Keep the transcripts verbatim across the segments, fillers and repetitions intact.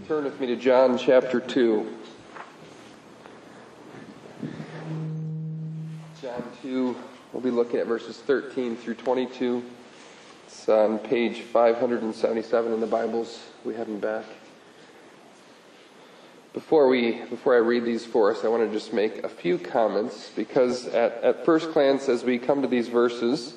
Turn with me to John chapter two. John two, we'll be looking at verses thirteen through twenty-two. It's on page five seventy-seven in the Bibles we have in back. Before we, before I read these for us, I want to just make a few comments, because at, at first glance, as we come to these verses,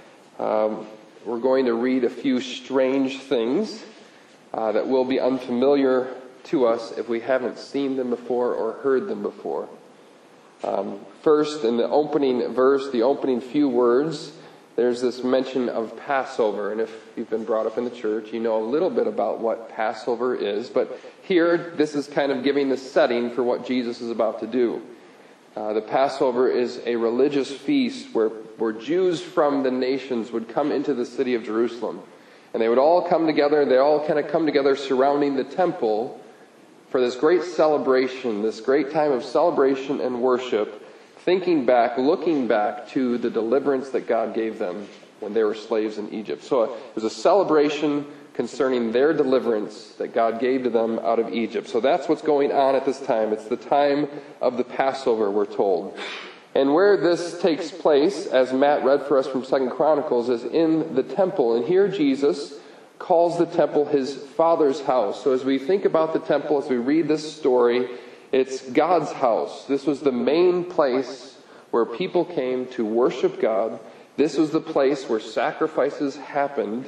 um, we're going to read a few strange things uh, that will be unfamiliar to us if we haven't seen them before or heard them before. Um, first, in the opening verse, the opening few words, there's this mention of Passover. And if you've been brought up in the church, you know a little bit about what Passover is. But here, this is kind of giving the setting for what Jesus is about to do. Uh, the Passover is a religious feast where, where Jews from the nations would come into the city of Jerusalem. And they would all come together, they all kind of come together surrounding the temple for this great celebration, this great time of celebration and worship, thinking back, looking back to the deliverance that God gave them when they were slaves in Egypt. So it was a celebration concerning their deliverance that God gave to them out of Egypt. So that's what's going on at this time. It's the time of the Passover, we're told. And where this takes place, as Matt read for us from Second Chronicles, is in the temple. And here Jesus calls the temple his Father's house. So as we think about the temple, as we read this story, it's God's house. This was the main place where people came to worship God. This was the place where sacrifices happened.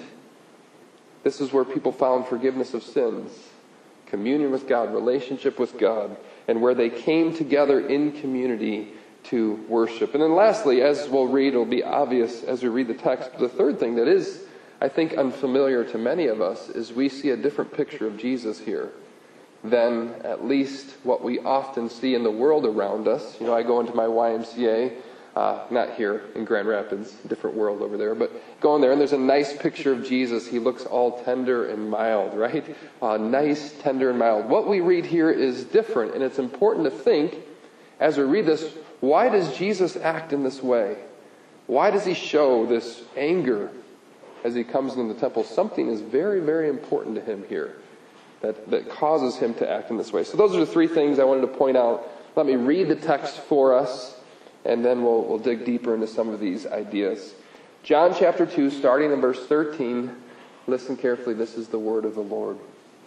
This is where people found forgiveness of sins, communion with God, relationship with God, and where they came together in community to worship. And then lastly, as we'll read, it'll be obvious as we read the text, but the third thing that is, I think, unfamiliar to many of us is we see a different picture of Jesus here than at least what we often see in the world around us. You know, I go into my Y M C A, uh, not here in Grand Rapids, different world over there, but go in there and there's a nice picture of Jesus. He looks all tender and mild, right? Uh, nice, tender, and mild. What we read here is different, and it's important to think as we read this, why does Jesus act in this way? Why does he show this anger as he comes into the temple? Something is very, very important to him here that, that causes him to act in this way. So those are the three things I wanted to point out. Let me read the text for us, and then we'll, we'll dig deeper into some of these ideas. John chapter two, starting in verse thirteen. Listen carefully. This is the word of the Lord.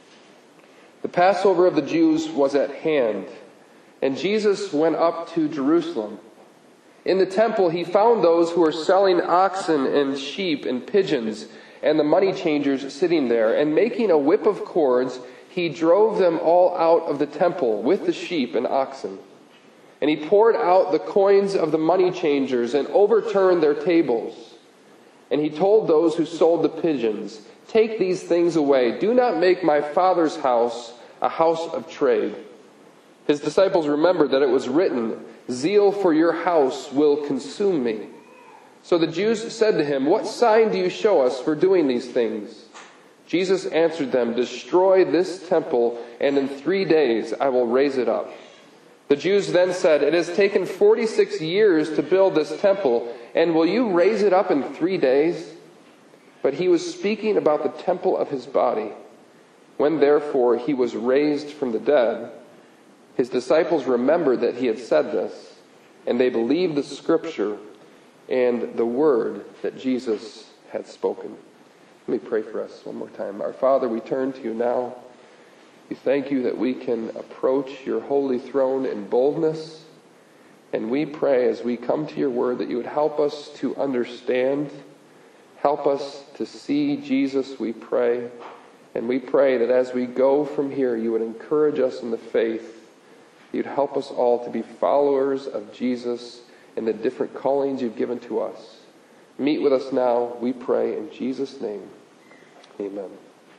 The Passover of the Jews was at hand, and Jesus went up to Jerusalem. In the temple he found those who were selling oxen and sheep and pigeons, and the money changers sitting there. And making a whip of cords, he drove them all out of the temple with the sheep and oxen. And he poured out the coins of the money changers and overturned their tables. And he told those who sold the pigeons, "Take these things away. Do not make my Father's house a house of trade." His disciples remembered that it was written, "Zeal for your house will consume me." So the Jews said to him, "What sign do you show us for doing these things?" Jesus answered them, "Destroy this temple, and in three days I will raise it up." The Jews then said, "It has taken forty-six years to build this temple, and will you raise it up in three days?" But he was speaking about the temple of his body. When therefore he was raised from the dead, his disciples remembered that he had said this, and they believed the scripture and the word that Jesus had spoken. Let me pray for us one more time. Our Father, we turn to you now. We thank you that we can approach your holy throne in boldness, and we pray as we come to your word that you would help us to understand, help us to see Jesus, we pray. And we pray that as we go from here, you would encourage us in the faith. You'd help us all to be followers of Jesus and the different callings you've given to us. Meet with us now, we pray, in Jesus' name. Amen.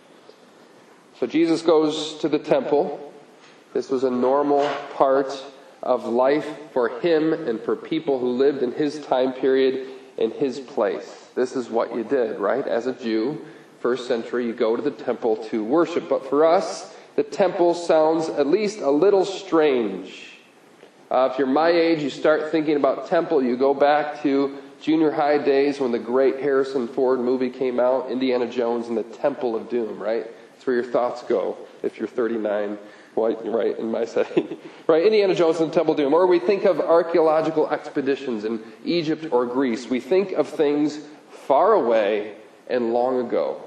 So Jesus goes to the temple. This was a normal part of life for him and for people who lived in his time period, in his place. This is what you did, right? As a Jew, first century, you go to the temple to worship. But for us, the temple sounds at least a little strange. Uh, if you're my age, you start thinking about temple, you go back to junior high days when the great Harrison Ford movie came out, Indiana Jones and the Temple of Doom, right? That's where your thoughts go if you're thirty-nine, white, right, in my setting. Right, Indiana Jones and the Temple of Doom. Or we think of archaeological expeditions in Egypt or Greece. We think of things far away and long ago.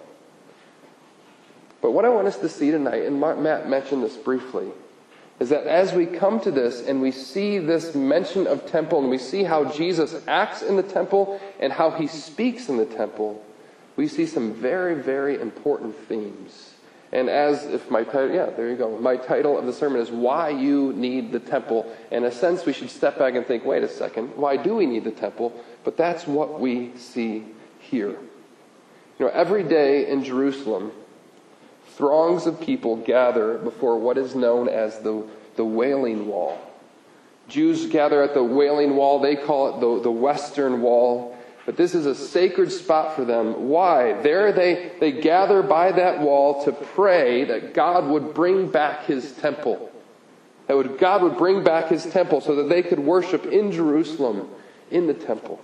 But what I want us to see tonight, and Matt mentioned this briefly, is that as we come to this and we see this mention of temple and we see how Jesus acts in the temple and how he speaks in the temple, we see some very, very important themes. And as if my title, yeah, there you go. My title of the sermon is Why You Need the Temple. In a sense, we should step back and think, wait a second, why do we need the temple? But that's what we see here. You know, every day in Jerusalem, throngs of people gather before what is known as the, the Wailing Wall. Jews gather at the Wailing Wall. They call it the, the Western Wall. But this is a sacred spot for them. Why? There they, they gather by that wall to pray that God would bring back his temple. That would, God would bring back his temple so that they could worship in Jerusalem, in the temple.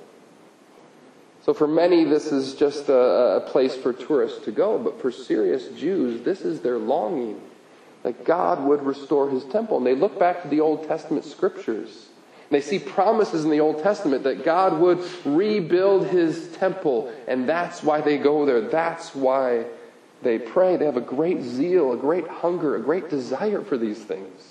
So for many, this is just a, a place for tourists to go. But for serious Jews, this is their longing, that God would restore his temple. And they look back to the Old Testament scriptures. They see promises in the Old Testament that God would rebuild his temple. And that's why they go there. That's why they pray. They have a great zeal, a great hunger, a great desire for these things.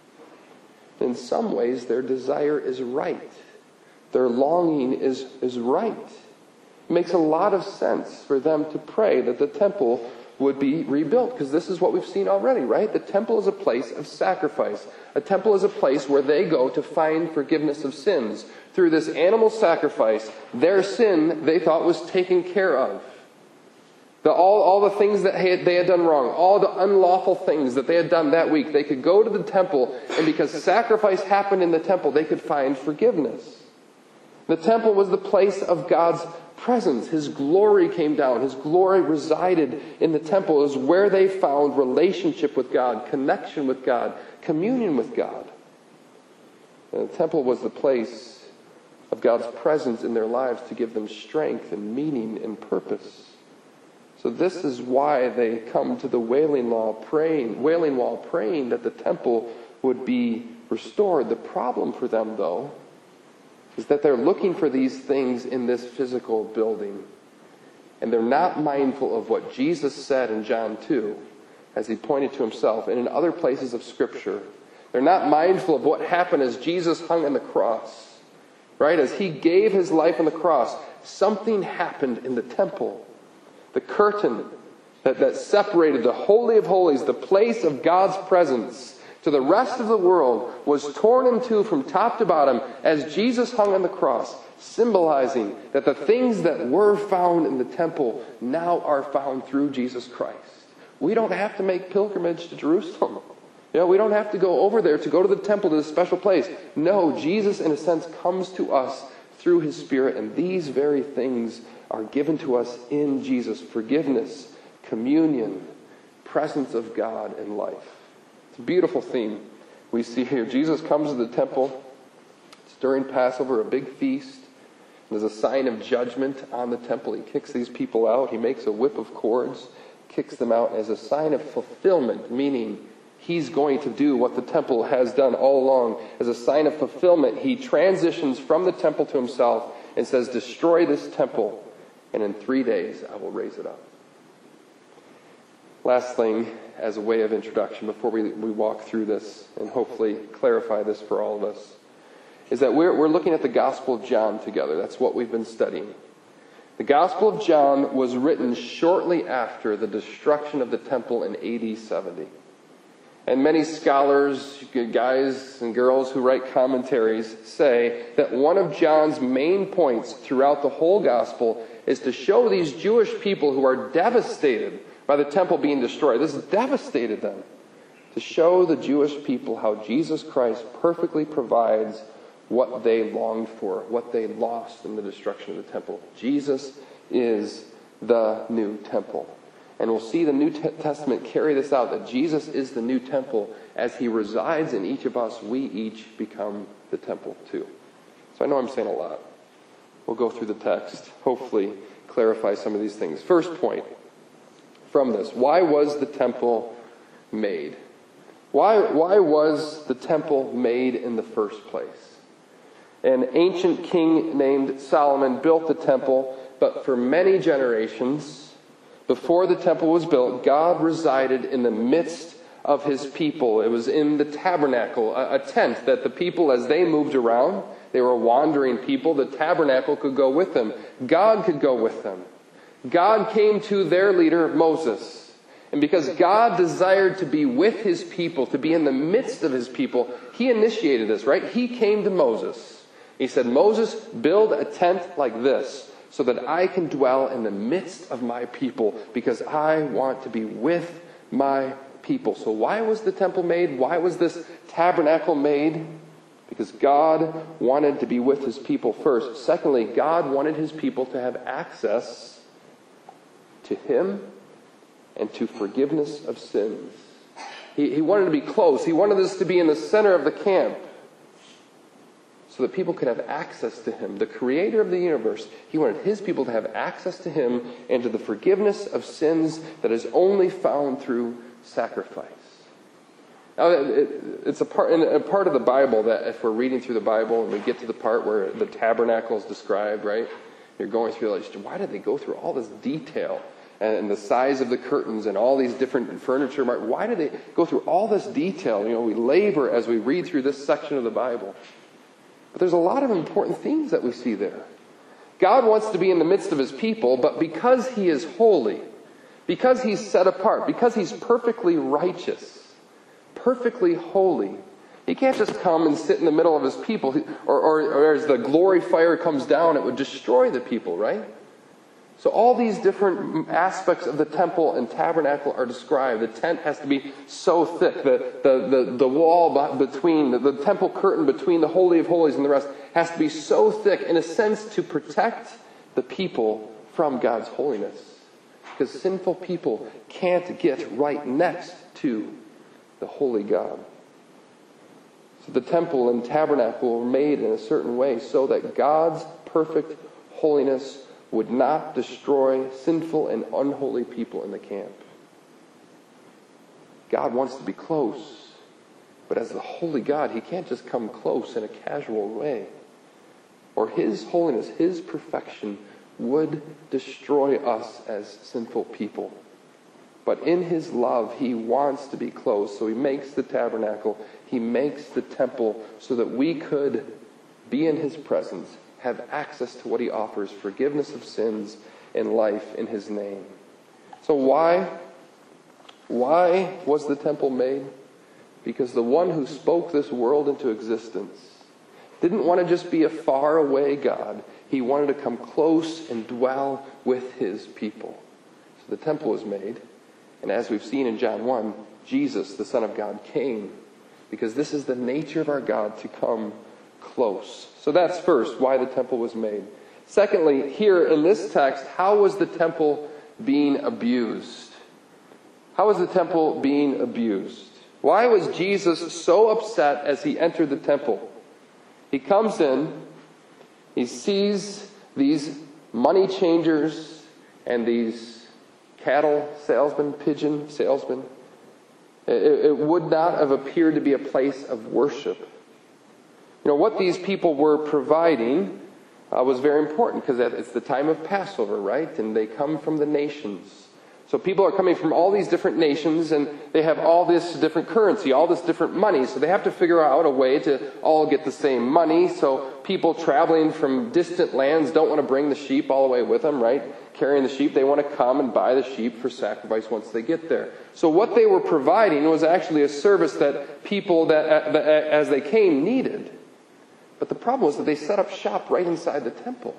In some ways, their desire is right. Their longing is, is right. It makes a lot of sense for them to pray that the temple would be rebuilt, because this is what we've seen already, right? The temple is a place of sacrifice. A temple is a place where they go to find forgiveness of sins. Through this animal sacrifice, their sin, they thought, was taken care of. The, all, all the things that they had, they had done wrong, all the unlawful things that they had done that week, they could go to the temple, and because sacrifice happened in the temple, they could find forgiveness. The temple was the place of God's presence. His glory came down. His glory resided in the temple. It was where they found relationship with God, connection with God, communion with God. And the temple was the place of God's presence in their lives to give them strength and meaning and purpose. So this is why they come to the Wailing Wall praying, Wailing Wall praying that the temple would be restored. The problem for them, though, is that they're looking for these things in this physical building. And they're not mindful of what Jesus said in John two, as he pointed to himself, and in other places of Scripture. They're not mindful of what happened as Jesus hung on the cross. Right? As he gave his life on the cross, something happened in the temple. The curtain that, that separated the Holy of Holies, the place of God's presence, to the rest of the world was torn in two from top to bottom as Jesus hung on the cross, symbolizing that the things that were found in the temple now are found through Jesus Christ. We don't have to make pilgrimage to Jerusalem. You know, we don't have to go over there to go to the temple, to this special place. No, Jesus, in a sense, comes to us through his Spirit, and these very things are given to us in Jesus. Forgiveness, communion, presence of God in life. It's a beautiful theme we see here. Jesus comes to the temple. It's during Passover, a big feast. There's a sign of judgment on the temple. He kicks these people out. He makes a whip of cords, kicks them out as a sign of fulfillment, meaning he's going to do what the temple has done all along. As a sign of fulfillment, he transitions from the temple to himself and says, destroy this temple, and in three days I will raise it up. Last thing, as a way of introduction, before we, we walk through this and hopefully clarify this for all of us, is that we're, we're looking at the Gospel of John together. That's what we've been studying. The Gospel of John was written shortly after the destruction of the temple in A D seventy. And many scholars, guys and girls who write commentaries, say that one of John's main points throughout the whole Gospel is to show these Jewish people who are devastated by the temple being destroyed. This devastated them. To show the Jewish people how Jesus Christ perfectly provides what they longed for, what they lost in the destruction of the temple. Jesus is the new temple. And we'll see the New Testament carry this out, that Jesus is the new temple. As he resides in each of us, we each become the temple too. So I know I'm saying a lot. We'll go through the text, hopefully clarify some of these things. First point. from this. Why was the temple made? Why, why was the temple made in the first place? An ancient king named Solomon built the temple, but for many generations, before the temple was built, God resided in the midst of his people. It was in the tabernacle, a, a tent that the people, as they moved around, they were wandering people, the tabernacle could go with them. God could go with them. God came to their leader, Moses. And because God desired to be with his people, to be in the midst of his people, he initiated this, right? He came to Moses. He said, Moses, build a tent like this so that I can dwell in the midst of my people, because I want to be with my people. So why was the temple made? Why was this tabernacle made? Because God wanted to be with his people first. Secondly, God wanted his people to have access to him and to forgiveness of sins. He, he wanted to be close. He wanted this to be in the center of the camp so that people could have access to him, the creator of the universe. He wanted his people to have access to him and to the forgiveness of sins that is only found through sacrifice. Now, it, it's a part, a part of the Bible that if we're reading through the Bible and we get to the part where the tabernacle is described, right? You're going through, like, why did they go through all this detail? And the size of the curtains and all these different furniture. Why do they go through all this detail? You know, we labor as we read through this section of the Bible. But there's a lot of important themes that we see there. God wants to be in the midst of his people, but because he is holy, because he's set apart, because he's perfectly righteous, perfectly holy, he can't just come and sit in the middle of his people, or, or, or as the glory fire comes down, it would destroy the people, right? So all these different aspects of the temple and tabernacle are described. The tent has to be so thick. The, the, the, the wall between, the, the temple curtain between the Holy of Holies and the rest has to be so thick, in a sense, to protect the people from God's holiness. Because sinful people can't get right next to the holy God. So the temple and tabernacle were made in a certain way so that God's perfect holiness would not destroy sinful and unholy people in the camp. God wants to be close, but as the holy God, he can't just come close in a casual way. Or his holiness, his perfection would destroy us as sinful people. But in his love, he wants to be close, so he makes the tabernacle, he makes the temple so that we could be in his presence, have access to what he offers, forgiveness of sins and life in his name. So why? Why was the temple made? Because the one who spoke this world into existence didn't want to just be a faraway God. He wanted to come close and dwell with his people. So the temple was made. And as we've seen in John one, Jesus, the Son of God, came because this is the nature of our God, to come close. So that's first, why the temple was made. Secondly, here in this text, how was the temple being abused? How was the temple being abused? Why was Jesus so upset as he entered the temple? He comes in, he sees these money changers and these cattle salesmen, pigeon salesmen. It, it would not have appeared to be a place of worship. You know, what these people were providing uh, was very important, because it's the time of Passover, right? And they come from the nations. So people are coming from all these different nations, and they have all this different currency, all this different money. So they have to figure out a way to all get the same money. So people traveling from distant lands don't want to bring the sheep all the way with them, right? Carrying the sheep, they want to come and buy the sheep for sacrifice once they get there. So what they were providing was actually a service that people, that as they came, needed. But the problem was that they set up shop right inside the temple.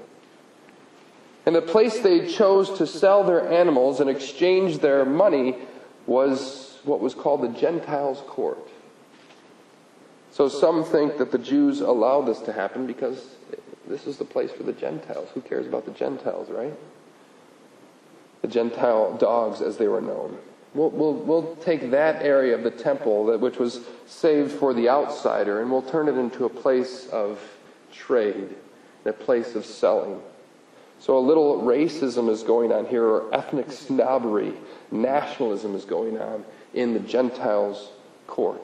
And the place they chose to sell their animals and exchange their money was what was called the Gentiles' court. So some think that the Jews allowed this to happen because this is the place for the Gentiles. Who cares about the Gentiles, right? The Gentile dogs, as they were known. We'll, we'll, we'll take that area of the temple, that which was saved for the outsider, and we'll turn it into a place of trade, a place of selling. So a little racism is going on here, or ethnic snobbery nationalism is going on in the Gentiles' court.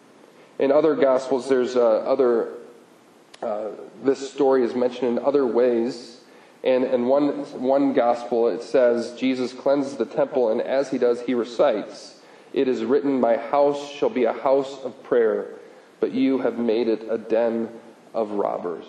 In other Gospels, there's uh, other, uh, this story is mentioned in other ways. And in one, one Gospel, it says, Jesus cleanses the temple, and as he does, he recites, "It is written, my house shall be a house of prayer, but you have made it a den of robbers."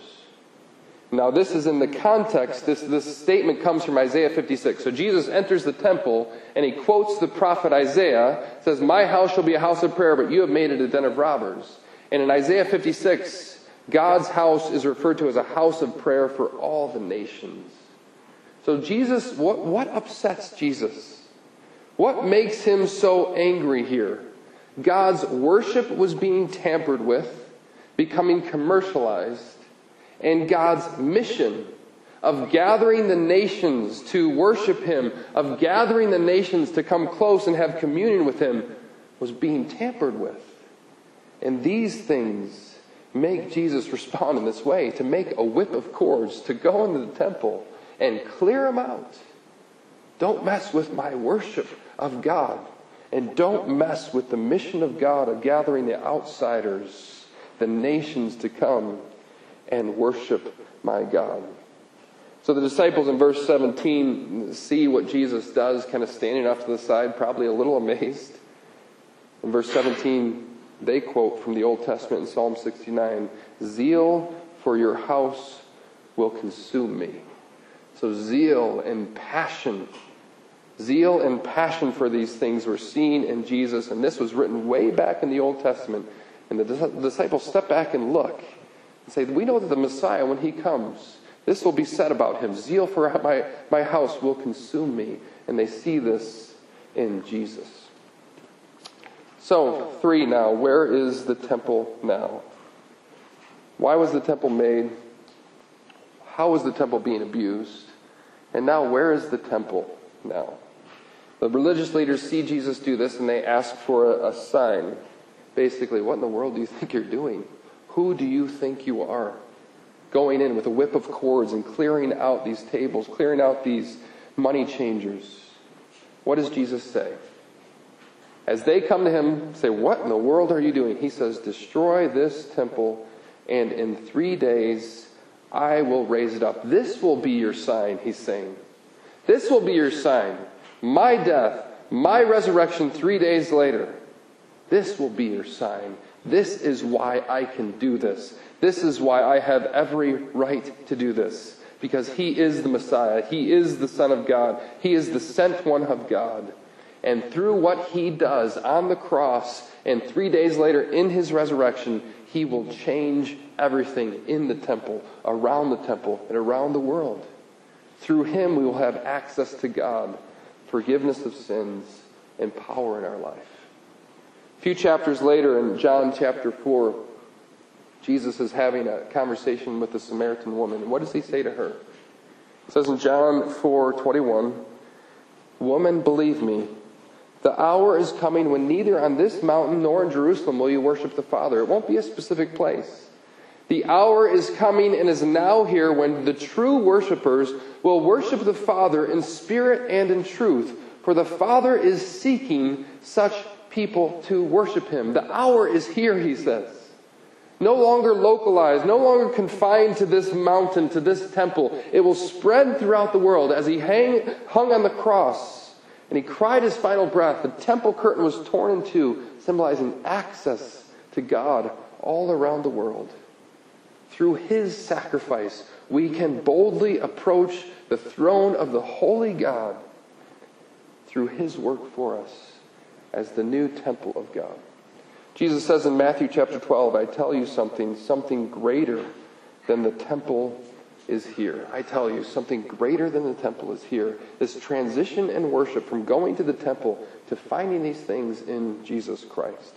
Now this is in the context, this, this statement comes from Isaiah fifty-six. So Jesus enters the temple and he quotes the prophet Isaiah, says, "My house shall be a house of prayer, but you have made it a den of robbers." And in Isaiah fifty-six, God's house is referred to as a house of prayer for all the nations. So Jesus, what, what upsets Jesus? What makes him so angry here? God's worship was being tampered with, becoming commercialized. And God's mission of gathering the nations to worship him, of gathering the nations to come close and have communion with him, was being tampered with. And these things make Jesus respond in this way, to make a whip of cords, to go into the temple and clear them out. Don't mess with my worship of God. And don't mess with the mission of God of gathering the outsiders, the nations to come and worship my God. So the disciples in verse seventeen see what Jesus does, kind of standing off to the side, probably a little amazed. In verse seventeen, they quote from the Old Testament in Psalm sixty-nine, "Zeal for your house will consume me." So zeal and passion, zeal and passion for these things were seen in Jesus, and this was written way back in the Old Testament. And the disciples step back and look and say, we know that the Messiah, when he comes, this will be said about him. Zeal for my, my house will consume me. And they see this in Jesus. So, three now. Where is the temple now? Why was the temple made? How was the temple being abused? And now, where is the temple now? The religious leaders see Jesus do this and they ask for a, a sign. Basically, what in the world do you think you're doing? Who do you think you are? Going in with a whip of cords and clearing out these tables, clearing out these money changers. What does Jesus say? As they come to him, say, what in the world are you doing? He says, destroy this temple, and in three days I will raise it up. This will be your sign, he's saying. This will be your sign. My death, my resurrection three days later. This will be your sign. This is why I can do this. This is why I have every right to do this. Because he is the Messiah. He is the Son of God. He is the sent one of God. And through what he does on the cross and three days later in his resurrection, he will change everything in the temple, around the temple, and around the world. Through him we will have access to God, forgiveness of sins, and power in our life. A few chapters later in John chapter four, Jesus is having a conversation with the Samaritan woman. And what does he say to her? It says in John four twenty-one, "Woman, believe me, the hour is coming when neither on this mountain nor in Jerusalem will you worship the Father." It won't be a specific place. The hour is coming and is now here when the true worshipers will worship the Father in spirit and in truth. For the Father is seeking such people to worship him. The hour is here, he says. No longer localized, no longer confined to this mountain, to this temple. It will spread throughout the world. As he hang, hung on the cross and he cried his final breath, the temple curtain was torn in two, symbolizing access to God all around the world. Through his sacrifice, we can boldly approach the throne of the holy God through his work for us as the new temple of God. Jesus says in Matthew chapter twelve, I tell you something, something greater than the temple is here. I tell you, something greater than the temple is here. This transition in worship from going to the temple to finding these things in Jesus Christ.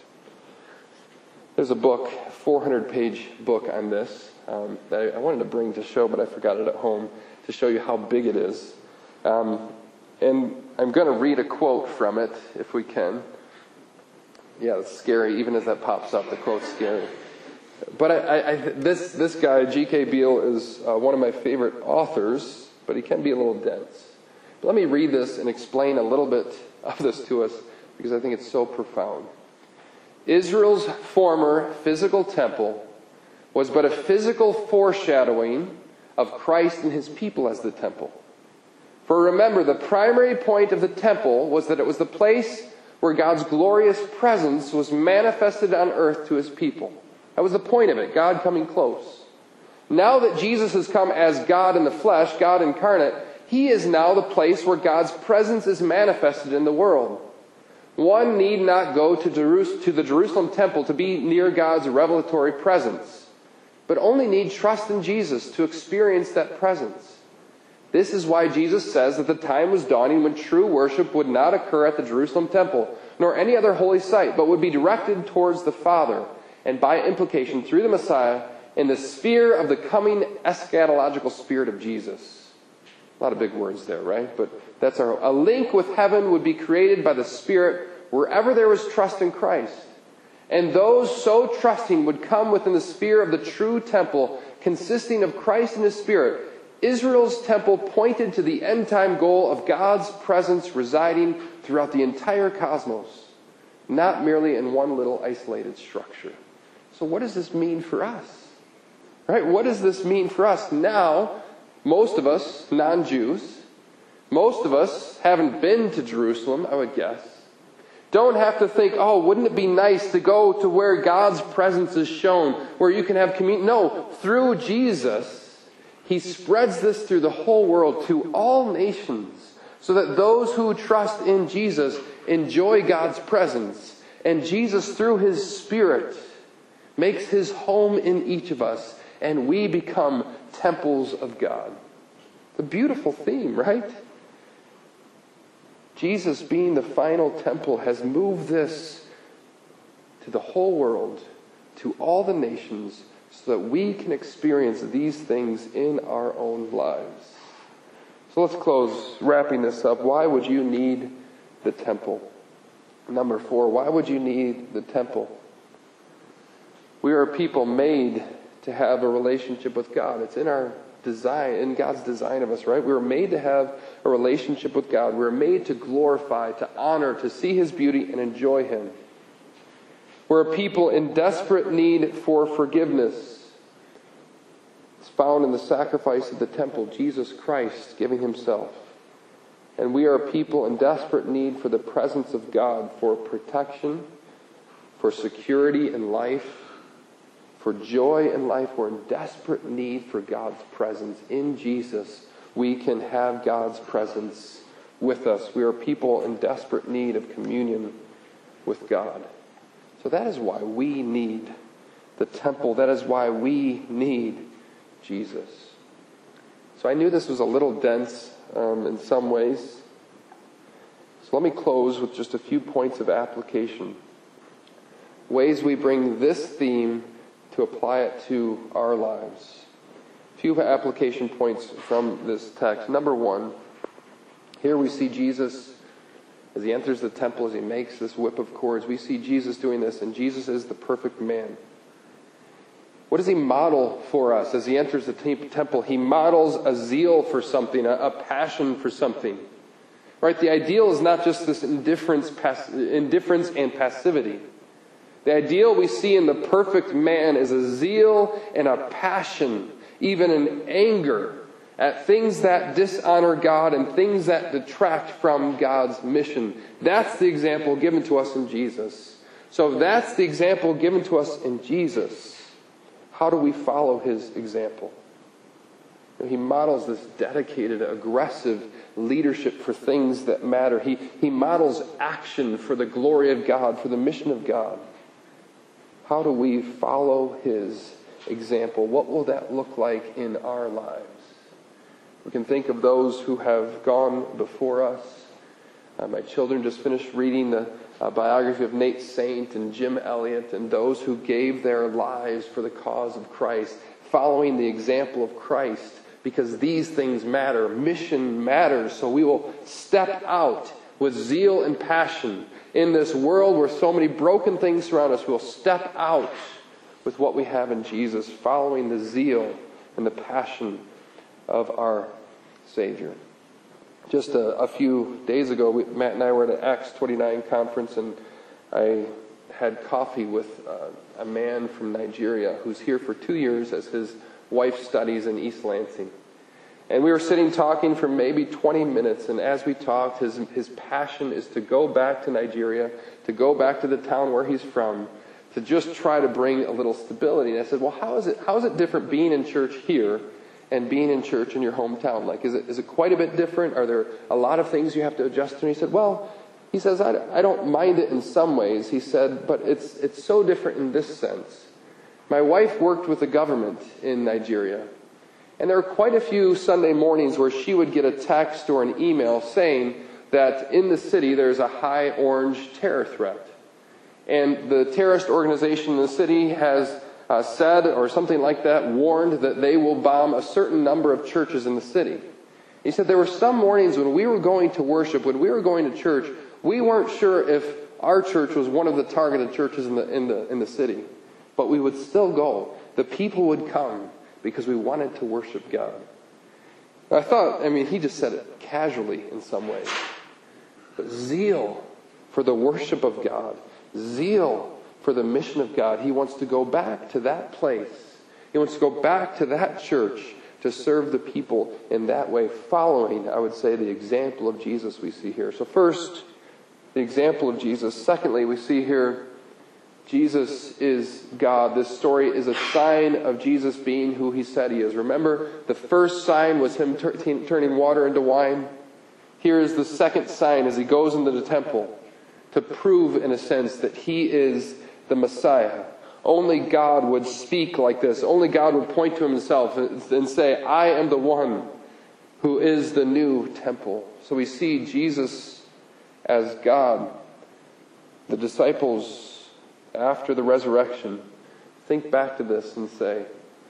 There's a book, four hundred page book on this, um, that I wanted to bring to show, but I forgot it at home, to show you how big it is. Um, and I'm going to read a quote from it, if we can. Yeah, it's scary. Even as that pops up, the quote's scary. But I, I, I, this this guy, G K Beale, is uh, one of my favorite authors, but he can be a little dense. Let me read this and explain a little bit of this to us, because I think it's so profound. Israel's former physical temple was but a physical foreshadowing of Christ and his people as the temple. For remember, the primary point of the temple was that it was the place where God's glorious presence was manifested on earth to his people. That was the point of it, God coming close. Now that Jesus has come as God in the flesh, God incarnate, he is now the place where God's presence is manifested in the world. One need not go to, Jerus- to the Jerusalem temple to be near God's revelatory presence, but only need trust in Jesus to experience that presence. This is why Jesus says that the time was dawning when true worship would not occur at the Jerusalem temple, nor any other holy site, but would be directed towards the Father, and by implication through the Messiah, in the sphere of the coming eschatological spirit of Jesus. A lot of big words there, right? But that's our, a link with heaven would be created by the Spirit wherever there was trust in Christ. And those so trusting would come within the sphere of the true temple, consisting of Christ and his Spirit. Israel's temple pointed to the end-time goal of God's presence residing throughout the entire cosmos, not merely in one little isolated structure. So what does this mean for us? Right? What does this mean for us? Now, most of us, non-Jews, most of us haven't been to Jerusalem, I would guess. Don't have to think, oh, wouldn't it be nice to go to where God's presence is shown, where you can have communion? No, through Jesus, he spreads this through the whole world to all nations, so that those who trust in Jesus enjoy God's presence. And Jesus, through his Spirit, makes his home in each of us, and we become temples of God. The beautiful theme, right? Jesus, being the final temple, has moved this to the whole world, to all the nations, so that we can experience these things in our own lives. So let's close wrapping this up. Why would you need the temple? Number four, why would you need the temple? We are a people made to have a relationship with God. It's in our design, in God's design of us, right? We were made to have a relationship with God. We were made to glorify, to honor, to see his beauty and enjoy him. We're a people in desperate need for forgiveness. It's found in the sacrifice of the temple, Jesus Christ giving himself. And we are a people in desperate need for the presence of God, for protection, for security in life, for joy in life. We're in desperate need for God's presence. In Jesus, we can have God's presence with us. We are people in desperate need of communion with God. So that is why we need the temple. That is why we need Jesus. So I knew this was a little dense um, in some ways. So let me close with just a few points of application. Ways we bring this theme to apply it to our lives. A few application points from this text. Number one, here we see Jesus as he enters the temple, as he makes this whip of cords. We see Jesus doing this, and Jesus is the perfect man. What does he model for us as he enters the temple? He models a zeal for something, a, a passion for something. Right? The ideal is not just this indifference, pass, indifference and passivity. The ideal we see in the perfect man is a zeal and a passion, even an anger at things that dishonor God and things that detract from God's mission. That's the example given to us in Jesus. So if that's the example given to us in Jesus, how do we follow his example? He models this dedicated, aggressive leadership for things that matter. He, he models action for the glory of God, for the mission of God. How do we follow his example? What will that look like in our lives? We can think of those who have gone before us. Uh, my children just finished reading the uh, biography of Nate Saint and Jim Elliott, and those who gave their lives for the cause of Christ, following the example of Christ, because these things matter. Mission matters, so we will step out with zeal and passion. In this world where so many broken things surround us, we'll step out with what we have in Jesus, following the zeal and the passion of our Savior. Just a, a few days ago, we, Matt and I were at an Acts twenty-nine conference, and I had coffee with uh, a man from Nigeria who's here for two years as his wife studies in East Lansing. And we were sitting talking for maybe twenty minutes, and as we talked, his, his passion is to go back to Nigeria, to go back to the town where he's from, to just try to bring a little stability. And I said, well, how is it, how is it different being in church here and being in church in your hometown? Like, is it, is it quite a bit different? Are there a lot of things you have to adjust to? And he said, well, he says, I, I don't mind it in some ways. He said, but it's, it's so different in this sense. My wife worked with the government in Nigeria. And there were quite a few Sunday mornings where she would get a text or an email saying that in the city there's a high orange terror threat. And the terrorist organization in the city has uh, said, or something like that, warned that they will bomb a certain number of churches in the city. He said there were some mornings when we were going to worship, when we were going to church, we weren't sure if our church was one of the targeted churches in the, in the, in the city. But we would still go. The people would come because we wanted to worship God. I thought, I mean, he just said it casually in some ways. But zeal for the worship of God, zeal for the mission of God. He wants to go back to that place. He wants to go back to that church to serve the people in that way, following, I would say, the example of Jesus we see here. So first, the example of Jesus. Secondly, we see here Jesus is God. This story is a sign of Jesus being who he said he is. Remember, the first sign was him tur- turning water into wine. Here is the second sign as he goes into the temple to prove, in a sense, that he is the Messiah. Only God would speak like this. Only God would point to himself and say, I am the one who is the new temple. So we see Jesus as God. The disciples, after the resurrection, think back to this and say,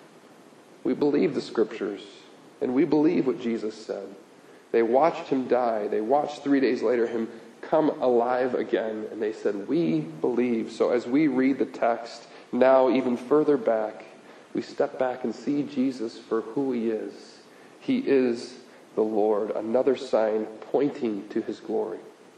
we believe the scriptures, and we believe what Jesus said. They watched him die. They watched three days later him come alive again, and they said, we believe. So as we read the text, now even further back, we step back and see Jesus for who he is. He is the Lord, another sign pointing to his glory.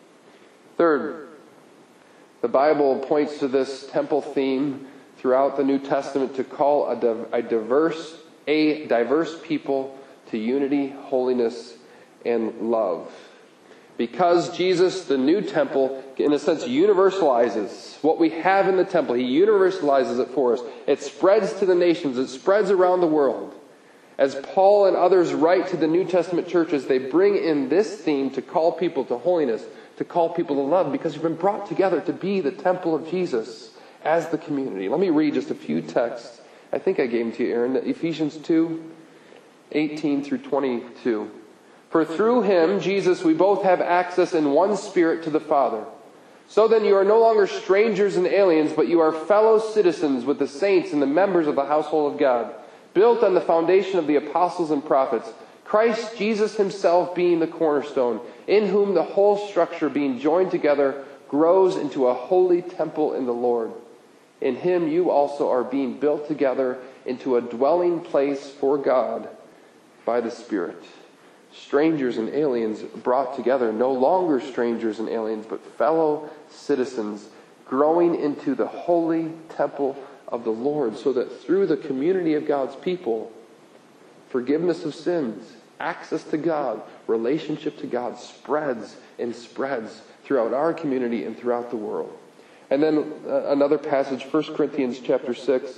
Third, the Bible points to this temple theme throughout the New Testament to call a, div- a diverse, a diverse people to unity, holiness, and love. Because Jesus, the new temple, in a sense, universalizes what we have in the temple. He universalizes it for us. It spreads to the nations. It spreads around the world. As Paul and others write to the New Testament churches, they bring in this theme to call people to holiness, to call people to love, because you've been brought together to be the temple of Jesus as the community. Let me read just a few texts. I think I gave them to you, Aaron. Ephesians two, eighteen through twenty-two. For through him, Jesus, we both have access in one Spirit to the Father. So then you are no longer strangers and aliens, but you are fellow citizens with the saints and the members of the household of God, built on the foundation of the apostles and prophets, Christ Jesus himself being the cornerstone, in whom the whole structure being joined together grows into a holy temple in the Lord. In him you also are being built together into a dwelling place for God by the Spirit. Strangers and aliens brought together, no longer strangers and aliens, but fellow citizens, growing into the holy temple of the Lord, so that through the community of God's people, forgiveness of sins, access to God, relationship to God spreads and spreads throughout our community and throughout the world. And then uh, another passage, First Corinthians chapter six.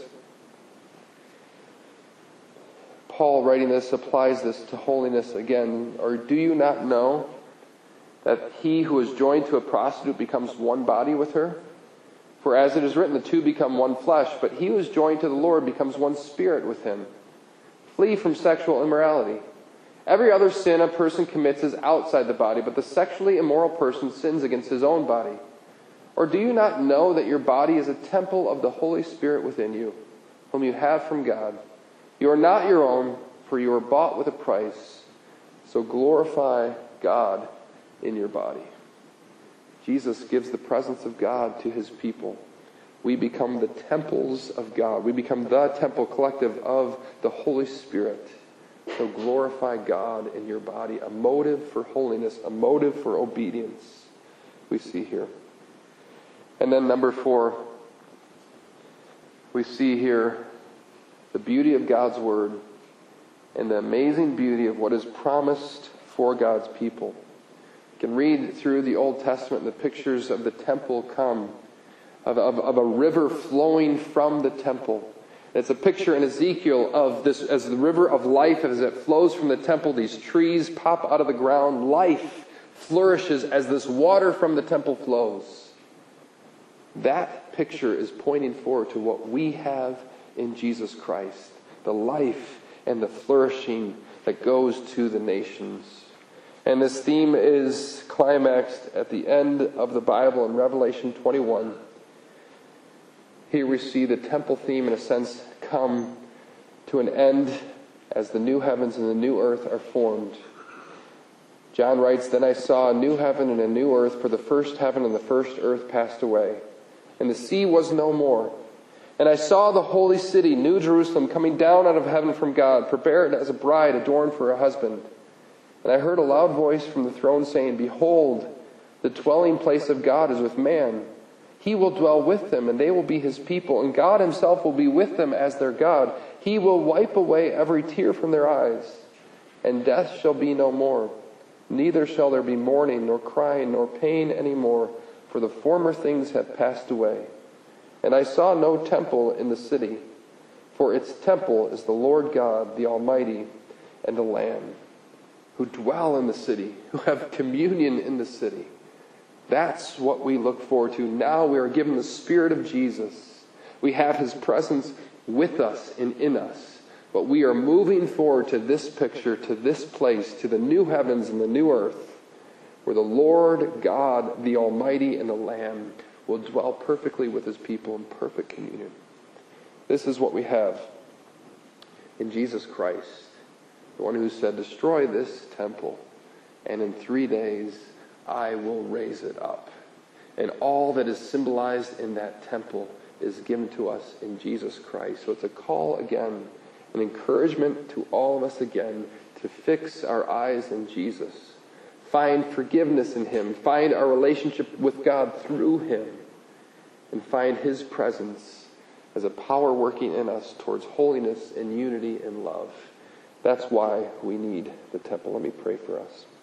Paul, writing this, applies this to holiness again. Or do you not know that he who is joined to a prostitute becomes one body with her? For as it is written, the two become one flesh, but he who is joined to the Lord becomes one spirit with him. Flee from sexual immorality. Every other sin a person commits is outside the body, but the sexually immoral person sins against his own body. Or do you not know that your body is a temple of the Holy Spirit within you, whom you have from God? You are not your own, for you are bought with a price. So glorify God in your body. Jesus gives the presence of God to his people. We become the temples of God. We become the temple collective of the Holy Spirit. So glorify God in your body, a motive for holiness, a motive for obedience, we see here. And then number four, we see here the beauty of God's word and the amazing beauty of what is promised for God's people. You can read through the Old Testament and the pictures of the temple come, of, of, of a river flowing from the temple. It's a picture in Ezekiel of this, as the river of life, as it flows from the temple, these trees pop out of the ground. Life flourishes as this water from the temple flows. That picture is pointing forward to what we have in Jesus Christ, the life and the flourishing that goes to the nations. And this theme is climaxed at the end of the Bible in Revelation twenty-one. Here we see the temple theme, in a sense, come to an end as the new heavens and the new earth are formed. John writes, "Then I saw a new heaven and a new earth, for the first heaven and the first earth passed away, and the sea was no more. And I saw the holy city, New Jerusalem, coming down out of heaven from God, prepared as a bride adorned for her husband. And I heard a loud voice from the throne saying, 'Behold, the dwelling place of God is with man. He will dwell with them, and they will be his people, and God himself will be with them as their God. He will wipe away every tear from their eyes, and death shall be no more. Neither shall there be mourning, nor crying, nor pain any more, for the former things have passed away. And I saw no temple in the city, for its temple is the Lord God, the Almighty, and the Lamb, who dwell in the city, who have communion in the city.'" That's what we look forward to. Now we are given the Spirit of Jesus. We have his presence with us and in us. But we are moving forward to this picture, to this place, to the new heavens and the new earth, where the Lord God, the Almighty, and the Lamb will dwell perfectly with his people in perfect communion. This is what we have in Jesus Christ, the one who said, "Destroy this temple, and in three days I will raise it up." And all that is symbolized in that temple is given to us in Jesus Christ. So it's a call again, an encouragement to all of us again to fix our eyes in Jesus. Find forgiveness in him. Find our relationship with God through him. And find his presence as a power working in us towards holiness and unity and love. That's why we need the temple. Let me pray for us.